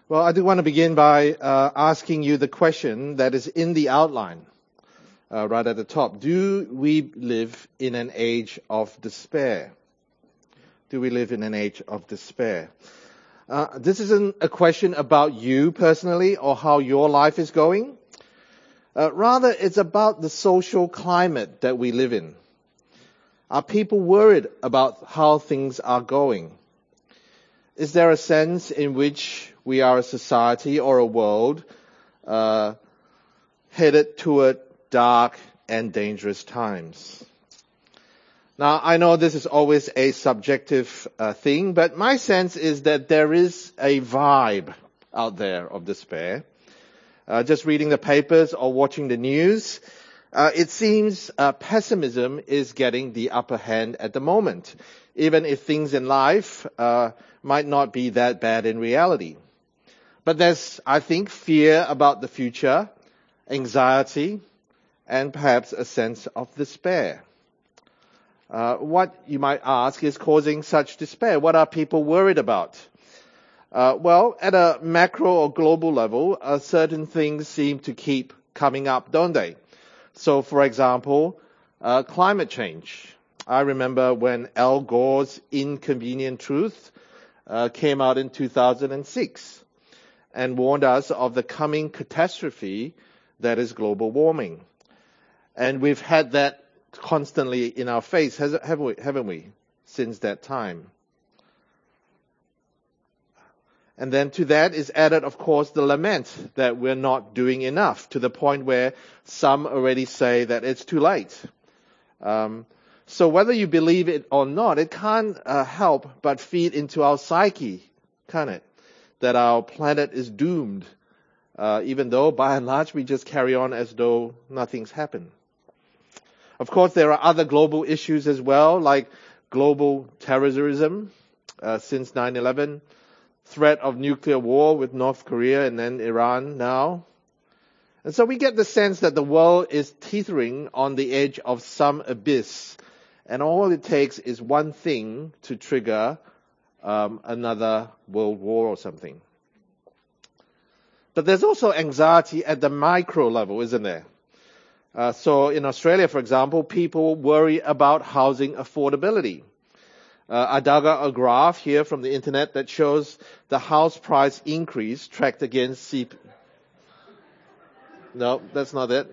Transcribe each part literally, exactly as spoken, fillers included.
Well, I do want to begin by uh, asking you the question that is in the outline, uh, right at the top. Do we live in an age of despair? Do we live in an age of despair? Uh, this isn't a question about you personally or how your life is going. Uh, rather, it's about the social climate that we live in. Are people worried about how things are going? Is there a sense in which we are a society or a world uh, headed toward dark and dangerous times? Now, I know this is always a subjective uh, thing, but my sense is that there is a vibe out there of despair. Uh, just reading the papers or watching the news, uh, it seems uh, pessimism is getting the upper hand at the moment, even if things in life uh, might not be that bad in reality. But there's, I think, fear about the future, anxiety, and perhaps a sense of despair. Uh, what, you might ask, is causing such despair? What are people worried about? Uh, well, at a macro or global level, uh, certain things seem to keep coming up, don't they? So, for example, uh, climate change. I remember when Al Gore's Inconvenient Truth uh, came out in two thousand six and warned us of the coming catastrophe that is global warming. And we've had that constantly in our face, haven't we, haven't we, since that time? And then to that is added, of course, the lament that we're not doing enough, to the point where some already say that it's too late. Um, so whether you believe it or not, it can't uh, help but feed into our psyche, can't it? That our planet is doomed, uh, even though by and large we just carry on as though nothing's happened. Of course, there are other global issues as well, like global terrorism uh, since nine eleven, threat of nuclear war with North Korea and then Iran now. And so we get the sense that the world is teetering on the edge of some abyss, and all it takes is one thing to trigger um, another world war or something. But there's also anxiety at the micro level, isn't there? Uh, so in Australia, for example, people worry about housing affordability. Uh, I dug out a graph here from the internet that shows the house price increase tracked against C P I. No, that's not it.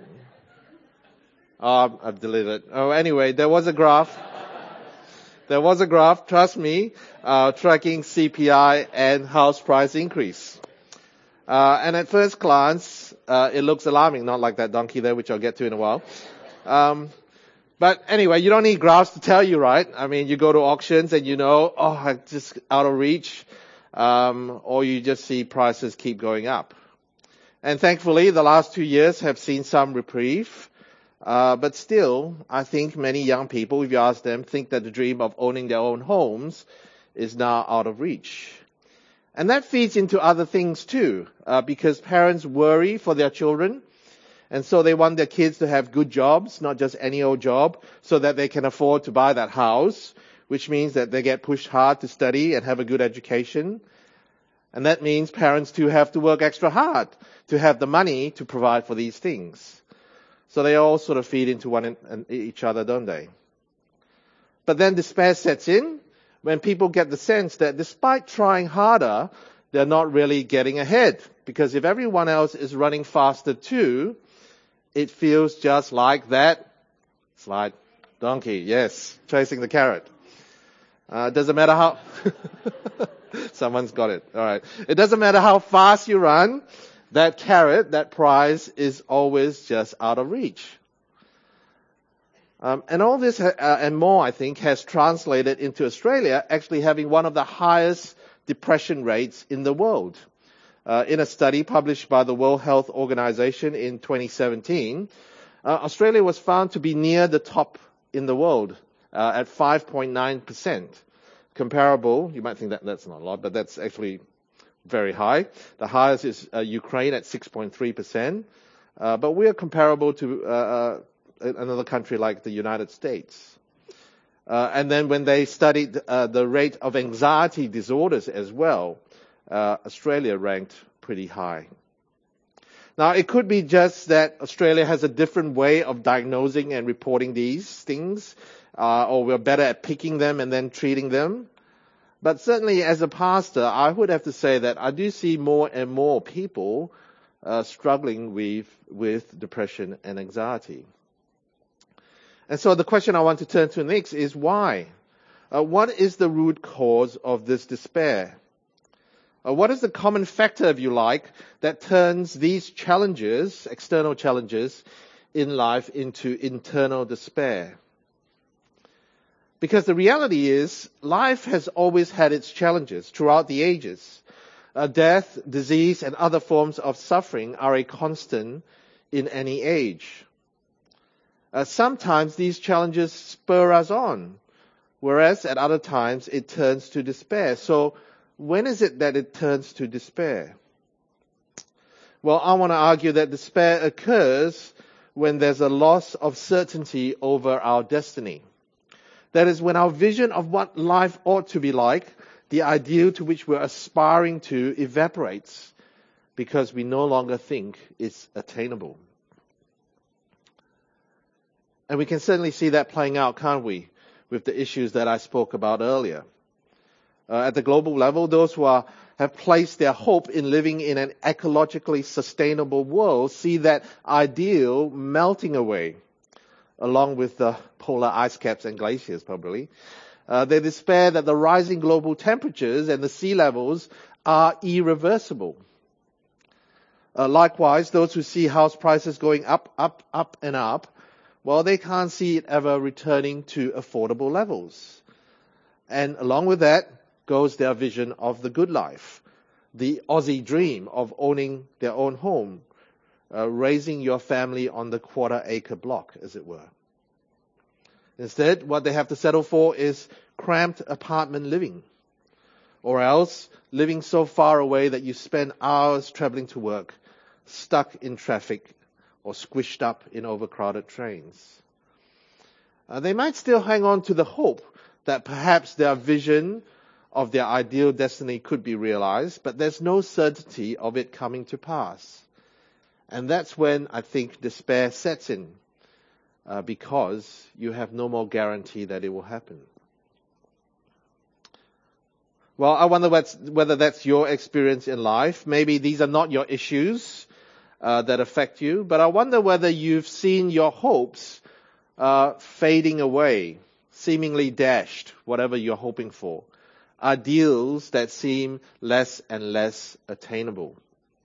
Oh, I've deleted it. Oh, anyway, there was a graph. There was a graph, trust me, uh, tracking C P I and house price increase. Uh, and at first glance, uh, it looks alarming, not like that donkey there, which I'll get to in a while. Um, But anyway, you don't need graphs to tell you, right? I mean, you go to auctions and you know, oh, I'm just out of reach. Um, or you just see prices keep going up. And thankfully, the last two years have seen some reprieve. Uh, but still, I think many young people, if you ask them, think that the dream of owning their own homes is now out of reach. And that feeds into other things too, uh, because parents worry for their children. And so they want their kids to have good jobs, not just any old job, so that they can afford to buy that house, which means that they get pushed hard to study and have a good education. And that means parents too have to work extra hard to have the money to provide for these things. So they all sort of feed into one and each other, don't they? But then despair sets in when people get the sense that despite trying harder, they're not really getting ahead. Because if everyone else is running faster too, it feels just like that slide donkey. Yes, chasing the carrot. Uh, doesn't matter how, someone's got it. All right. It doesn't matter how fast you run. That carrot, that prize is always just out of reach. Um, and all this uh, and more, I think, has translated into Australia actually having one of the highest depression rates in the world. Uh, in a study published by the World Health Organization in twenty seventeen, uh, Australia was found to be near the top in the world uh, at five point nine percent. Comparable, you might think that that's not a lot, but that's actually very high. The highest is uh, Ukraine at six point three percent. Uh, but we are comparable to uh, uh, another country like the United States. Uh, and then when they studied uh, the rate of anxiety disorders as well, uh, Australia ranked pretty high. Now, it could be just that Australia has a different way of diagnosing and reporting these things, uh, or we're better at picking them and then treating them. But certainly as a pastor, I would have to say that I do see more and more people uh, struggling with, with depression and anxiety. And so the question I want to turn to next is why? Uh, what is the root cause of this despair? Uh, what is the common factor, if you like, that turns these challenges, external challenges in life, into internal despair? Because the reality is, life has always had its challenges throughout the ages. Uh, death, disease, and other forms of suffering are a constant in any age. Uh, sometimes these challenges spur us on, whereas at other times it turns to despair. So when is it that it turns to despair? Well, I want to argue that despair occurs when there's a loss of certainty over our destiny. That is, when our vision of what life ought to be like, the ideal to which we're aspiring to, evaporates because we no longer think it's attainable. And we can certainly see that playing out, can't we, with the issues that I spoke about earlier. Uh, at the global level, those who are, have placed their hope in living in an ecologically sustainable world see that ideal melting away, along with the polar ice caps and glaciers probably. Uh, they despair that the rising global temperatures and the sea levels are irreversible. Uh, likewise, those who see house prices going up, up, up and up, well, they can't see it ever returning to affordable levels. And along with that goes their vision of the good life, the Aussie dream of owning their own home, uh, raising your family on the quarter acre block, as it were. Instead, what they have to settle for is cramped apartment living, or else living so far away that you spend hours traveling to work, stuck in traffic, or squished up in overcrowded trains. Uh, they might still hang on to the hope that perhaps their vision of their ideal destiny could be realized, but there's no certainty of it coming to pass. And that's when I think despair sets in. Uh, because you have no more guarantee that it will happen. Well, I wonder what's, whether that's your experience in life. Maybe these are not your issues uh, that affect you, but I wonder whether you've seen your hopes uh, fading away, seemingly dashed, whatever you're hoping for. Ideals that seem less and less attainable.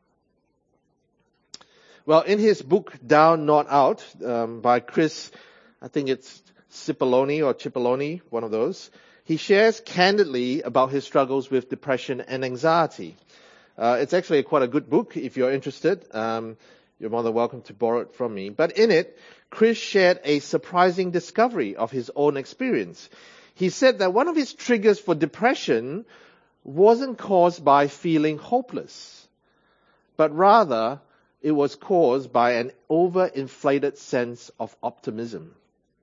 Well, in his book, Down, Not Out, um, by Chris, I think it's Cipollone or Cipollone, one of those, he shares candidly about his struggles with depression and anxiety. Uh, it's actually quite a good book if you're interested. Um, you're more than welcome to borrow it from me. But in it, Chris shared a surprising discovery of his own experience. He said that one of his triggers for depression wasn't caused by feeling hopeless, but rather it was caused by an overinflated sense of optimism.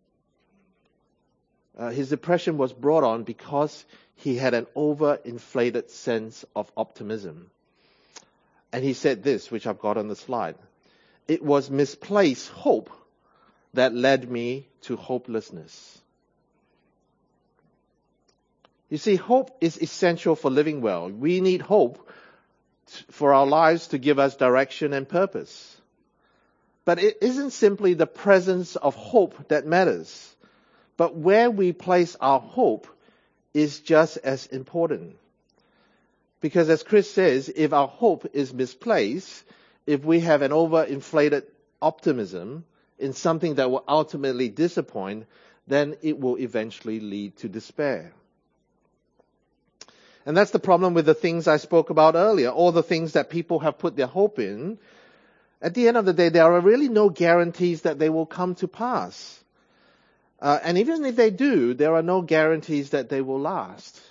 Uh, his depression was brought on because he had an overinflated sense of optimism. And he said this, which I've got on the slide. It was misplaced hope that led me to hopelessness. You see, hope is essential for living well. We need hope for our lives to give us direction and purpose. But it isn't simply the presence of hope that matters, but where we place our hope is just as important. Because as Chris says, if our hope is misplaced, if we have an overinflated optimism in something that will ultimately disappoint, then it will eventually lead to despair. And that's the problem with the things I spoke about earlier, all the things that people have put their hope in. At the end of the day, there are really no guarantees that they will come to pass. Uh, and even if they do, there are no guarantees that they will last.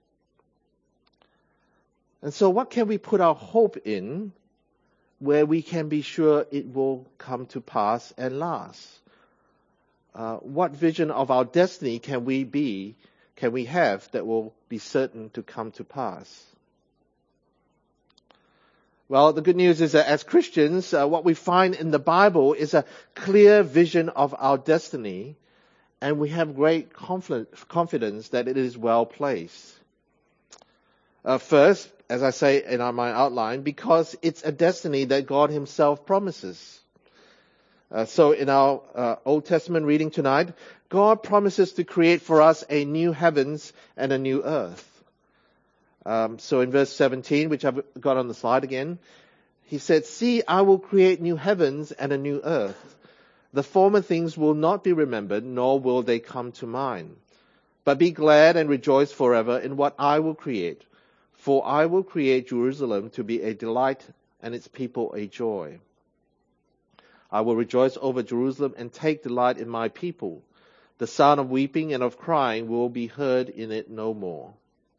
And so what can we put our hope in where we can be sure it will come to pass and last? Uh, what vision of our destiny can we be, can we have that will be certain to come to pass? Well, the good news is that as Christians, uh, what we find in the Bible is a clear vision of our destiny, and we have great confidence that it is well placed. Uh, first, as I say in my outline, because it's a destiny that God Himself promises. Uh, so in our uh, Old Testament reading tonight, God promises to create for us a new heavens and a new earth. Um, so in verse seventeen, which I've got on the slide again, He said, "See, I will create new heavens and a new earth. The former things will not be remembered, nor will they come to mind. But be glad and rejoice forever in what I will create. For I will create Jerusalem to be a delight and its people a joy. I will rejoice over Jerusalem and take delight in my people. The sound of weeping and of crying will be heard in it no more."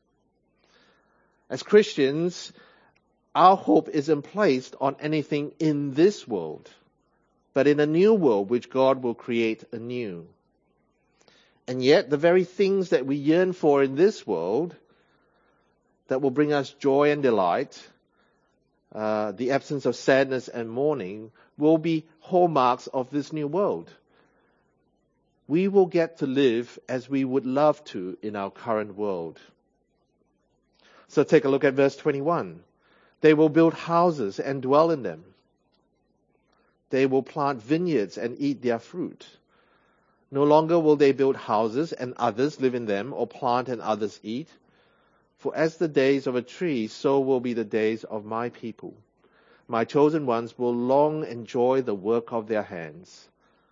As Christians, our hope isn't placed on anything in this world, but in a new world which God will create anew. And yet, the very things that we yearn for in this world that will bring us joy and delight, uh, the absence of sadness and mourning, will be hallmarks of this new world. We will get to live as we would love to in our current world. So take a look at verse twenty-one. They will build houses and dwell in them. They will plant vineyards and eat their fruit. No longer will they build houses and others live in them, or plant and others eat. For as the days of a tree, so will be the days of my people. My chosen ones will long enjoy the work of their hands.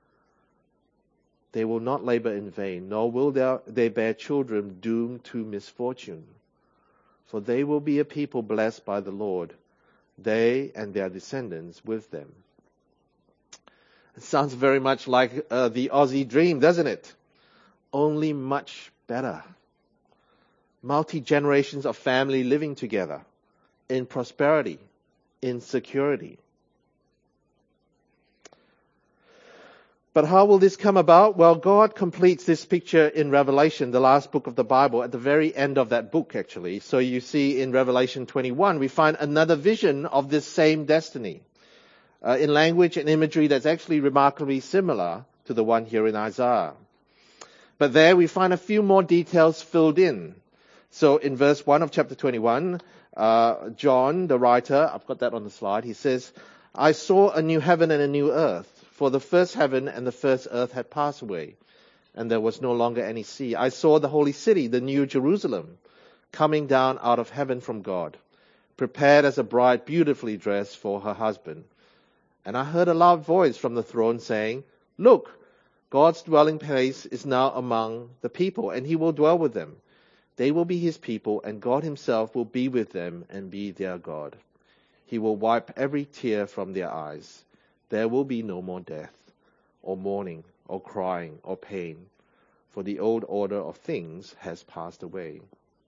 They will not labor in vain, nor will they bear children doomed to misfortune. For they will be a people blessed by the Lord, they and their descendants with them. It sounds very much like uh, the Aussie dream, doesn't it? Only much better. Multi-generations of family living together in prosperity, in security. But how will this come about? Well, God completes this picture in Revelation, the last book of the Bible, at the very end of that book, actually. So you see in Revelation twenty-one, we find another vision of this same destiny, uh, in language and imagery that's actually remarkably similar to the one here in Isaiah. But there we find a few more details filled in. So in verse one of chapter twenty-one, uh, John, the writer, I've got that on the slide, he says, "I saw a new heaven and a new earth. For the first heaven and the first earth had passed away, and there was no longer any sea. I saw the holy city, the new Jerusalem, coming down out of heaven from God, prepared as a bride beautifully dressed for her husband. And I heard a loud voice from the throne saying, 'Look, God's dwelling place is now among the people, and He will dwell with them. They will be His people, and God Himself will be with them and be their God. He will wipe every tear from their eyes. There will be no more death, or mourning, or crying, or pain, for the old order of things has passed away.'"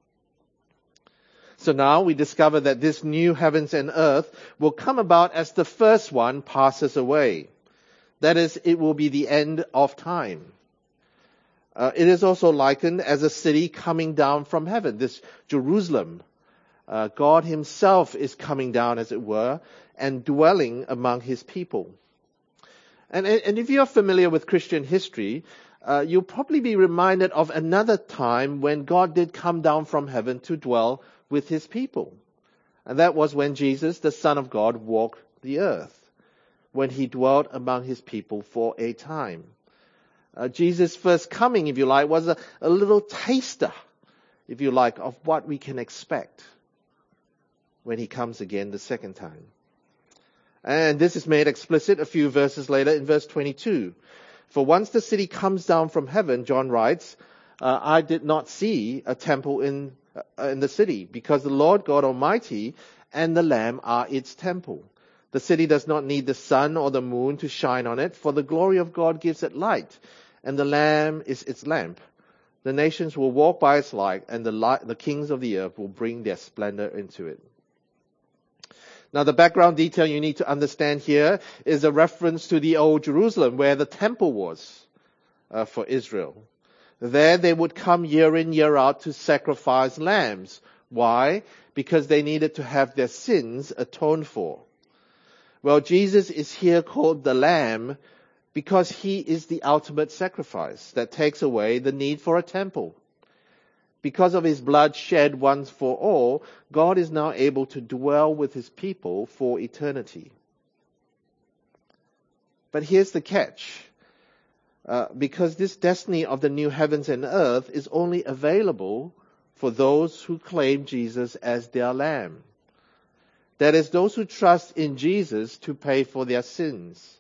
So now we discover that this new heavens and earth will come about as the first one passes away. That is, it will be the end of time. Uh, it is also likened as a city coming down from heaven, this Jerusalem. Uh, God Himself is coming down, as it were, and dwelling among His people. And, and if you're familiar with Christian history, uh, you'll probably be reminded of another time when God did come down from heaven to dwell with His people. And that was when Jesus, the Son of God, walked the earth, when He dwelt among His people for a time. Uh, Jesus' first coming, if you like, was a, a little taster, if you like, of what we can expect when He comes again the second time. And this is made explicit a few verses later in verse twenty-two. "For once the city comes down from heaven," John writes, uh, "I did not see a temple in, uh, in the city, because the Lord God Almighty and the Lamb are its temple. The city does not need the sun or the moon to shine on it, for the glory of God gives it light, and the Lamb is its lamp. The nations will walk by its light, and the, light, the kings of the earth will bring their splendor into it." Now, the background detail you need to understand here is a reference to the old Jerusalem, where the temple was uh, for Israel. There they would come year in, year out to sacrifice lambs, Why? Because they needed to have their sins atoned for. Well, Jesus is here called the Lamb because he is the ultimate sacrifice that takes away the need for a temple. Because of his blood shed once for all, God is now able to dwell with his people for eternity. But here's the catch. Uh, because this destiny of the new heavens and earth is only available for those who claim Jesus as their Lamb. That is, those who trust in Jesus to pay for their sins.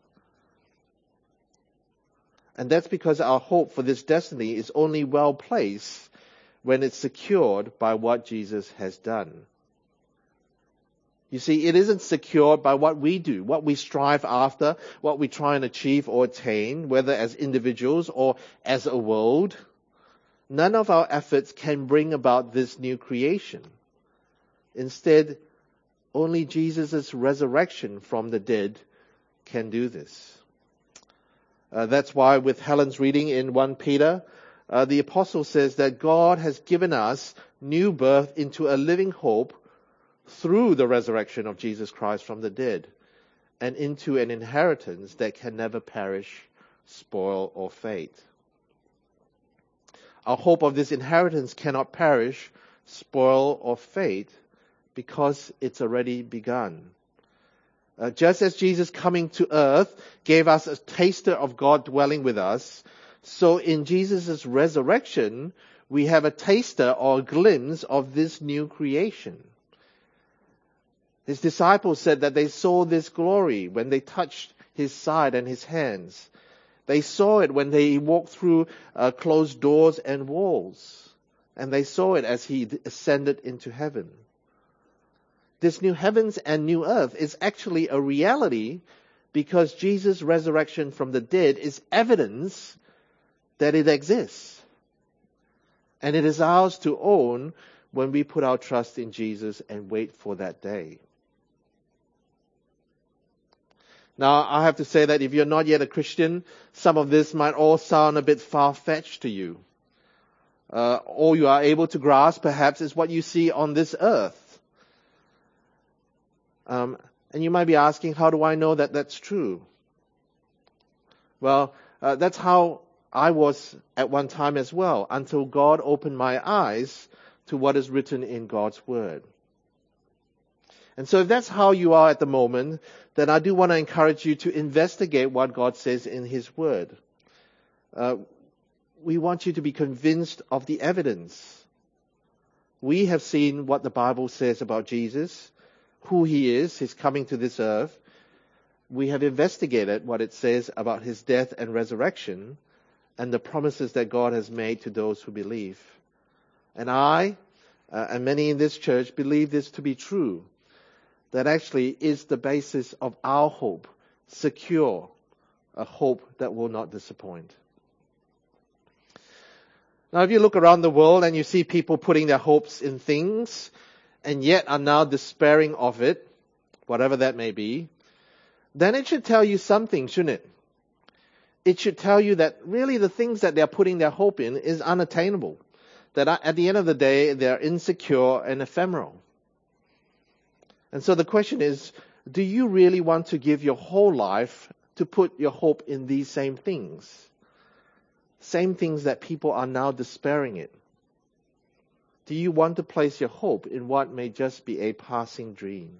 And that's because our hope for this destiny is only well placed when it's secured by what Jesus has done. You see, it isn't secured by what we do, what we strive after, what we try and achieve or attain, whether as individuals or as a world. None of our efforts can bring about this new creation. Instead, only Jesus' resurrection from the dead can do this. Uh, that's why with Helen's reading in First Peter, uh, the apostle says that God has given us new birth into a living hope through the resurrection of Jesus Christ from the dead, and into an inheritance that can never perish, spoil, or fade. Our hope of this inheritance cannot perish, spoil, or fade because it's already begun. Uh, just as Jesus coming to earth gave us a taster of God dwelling with us, so in Jesus' resurrection, we have a taster or a glimpse of this new creation. His disciples said that they saw this glory when they touched his side and his hands. They saw it when they walked through uh, closed doors and walls. And they saw it as he ascended into heaven. This new heavens and new earth is actually a reality because Jesus' resurrection from the dead is evidence that it exists. And it is ours to own when we put our trust in Jesus and wait for that day. Now, I have to say that if you're not yet a Christian, some of this might all sound a bit far-fetched to you. Uh, all you are able to grasp, perhaps, is what you see on this earth. Um, and you might be asking, how do I know that that's true? Well, uh, that's how I was at one time as well, until God opened my eyes to what is written in God's Word. And so if that's how you are at the moment, then I do want to encourage you to investigate what God says in His Word. Uh, we want you to be convinced of the evidence. We have seen what the Bible says about Jesus, who He is, His coming to this earth. We have investigated what it says about His death and resurrection and the promises that God has made to those who believe. And I, uh, and many in this church, believe this to be true. That actually is the basis of our hope, secure, a hope that will not disappoint. Now, if you look around the world and you see people putting their hopes in things and yet are now despairing of it, whatever that may be, then it should tell you something, shouldn't it? It should tell you that really the things that they're putting their hope in is unattainable. That at the end of the day, they're insecure and ephemeral. And so the question is, do you really want to give your whole life to put your hope in these same things? Same things that people are now despairing in. Do you want to place your hope in what may just be a passing dream?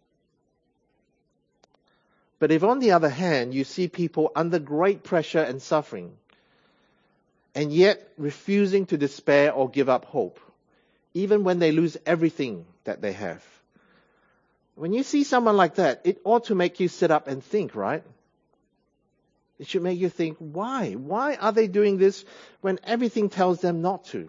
But if on the other hand, you see people under great pressure and suffering, and yet refusing to despair or give up hope, even when they lose everything that they have, when you see someone like that, it ought to make you sit up and think, right? It should make you think, why? Why are they doing this when everything tells them not to?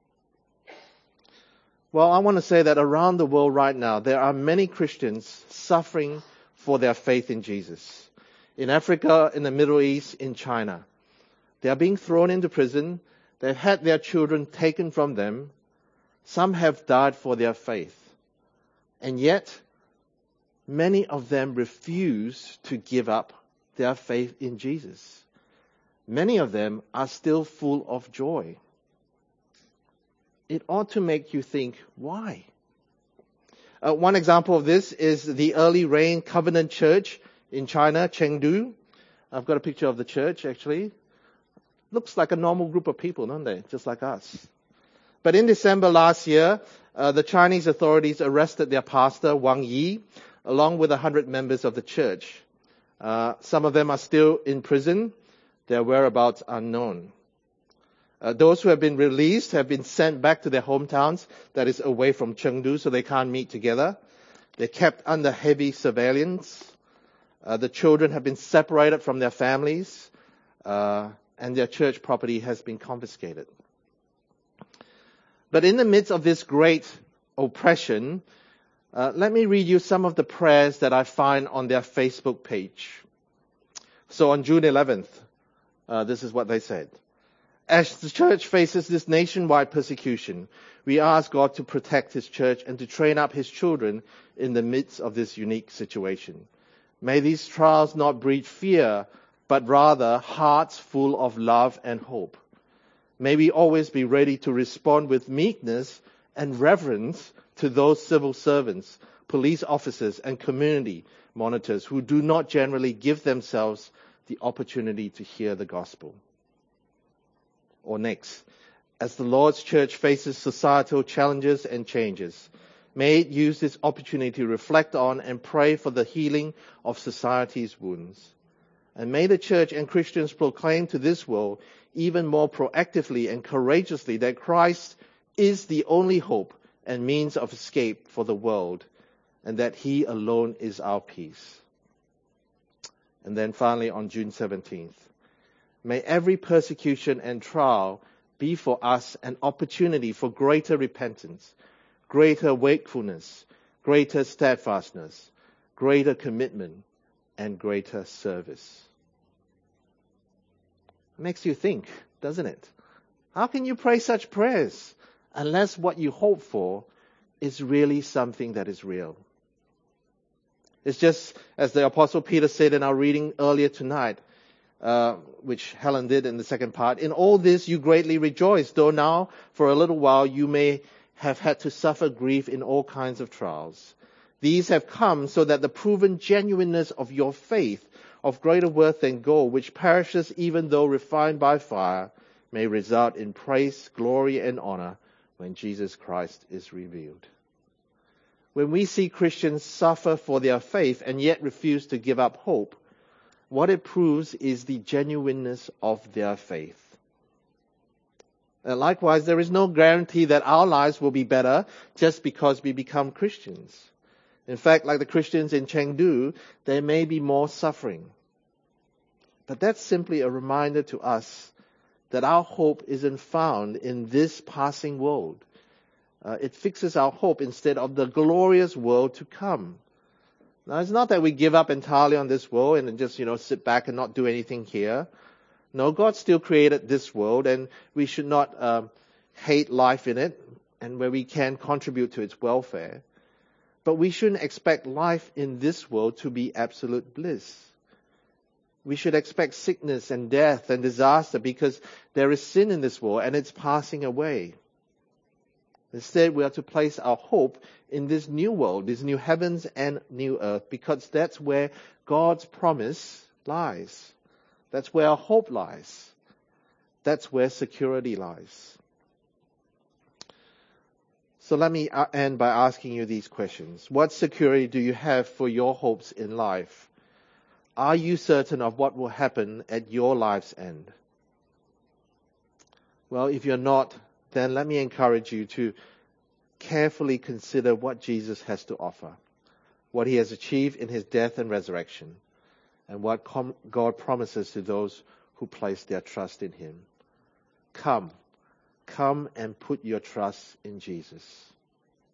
Well, I want to say that around the world right now, there are many Christians suffering for their faith in Jesus. In Africa, in the Middle East, in China. They are being thrown into prison. They've had their children taken from them. Some have died for their faith. And yet, many of them refuse to give up their faith in Jesus. Many of them are still full of joy. It ought to make you think, why? Uh, one example of this is the Early Rain Covenant Church in China, Chengdu. I've got a picture of the church, actually. Looks like a normal group of people, don't they? Just like us. But in December last year, uh, the Chinese authorities arrested their pastor, Wang Yi, along with a hundred members of the church. Uh, some of them are still in prison. Their whereabouts unknown. Uh, those who have been released have been sent back to their hometowns, that is away from Chengdu, so they can't meet together. They're kept under heavy surveillance. Uh, the children have been separated from their families, uh, and their church property has been confiscated. But in the midst of this great oppression, uh, let me read you some of the prayers that I find on their Facebook page. So on June eleventh, uh, this is what they said. As the church faces this nationwide persecution, we ask God to protect His church and to train up His children in the midst of this unique situation. May these trials not breed fear, but rather hearts full of love and hope. May we always be ready to respond with meekness and reverence to those civil servants, police officers, and community monitors who do not generally give themselves the opportunity to hear the gospel. Or next, as the Lord's church faces societal challenges and changes, may it use this opportunity to reflect on and pray for the healing of society's wounds. And may the church and Christians proclaim to this world even more proactively and courageously that Christ is the only hope and means of escape for the world, and that He alone is our peace. And then finally on June seventeenth, may every persecution and trial be for us an opportunity for greater repentance, greater wakefulness, greater steadfastness, greater commitment, and greater service. It makes you think, doesn't it? How can you pray such prayers unless what you hope for is really something that is real? It's just as the Apostle Peter said in our reading earlier tonight, Uh, which Helen did in the second part. In all this you greatly rejoice, though now for a little while you may have had to suffer grief in all kinds of trials. These have come so that the proven genuineness of your faith, of greater worth than gold, which perishes even though refined by fire, may result in praise, glory, and honor when Jesus Christ is revealed. When we see Christians suffer for their faith and yet refuse to give up hope, what it proves is the genuineness of their faith. And likewise, there is no guarantee that our lives will be better just because we become Christians. In fact, like the Christians in Chengdu, there may be more suffering. But that's simply a reminder to us that our hope isn't found in this passing world. Uh, it fixes our hope instead of the glorious world to come. Now, it's not that we give up entirely on this world and just, you know, sit back and not do anything here. No, God still created this world, and we should not um, hate life in it, and where we can contribute to its welfare. But we shouldn't expect life in this world to be absolute bliss. We should expect sickness and death and disaster because there is sin in this world and it's passing away. Instead, we are to place our hope in this new world, these new heavens and new earth, because that's where God's promise lies. That's where our hope lies. That's where security lies. So let me end by asking you these questions. What security do you have for your hopes in life? Are you certain of what will happen at your life's end? Well, if you're not, then let me encourage you to carefully consider what Jesus has to offer, what He has achieved in His death and resurrection, and what com- God promises to those who place their trust in Him. Come, come and put your trust in Jesus.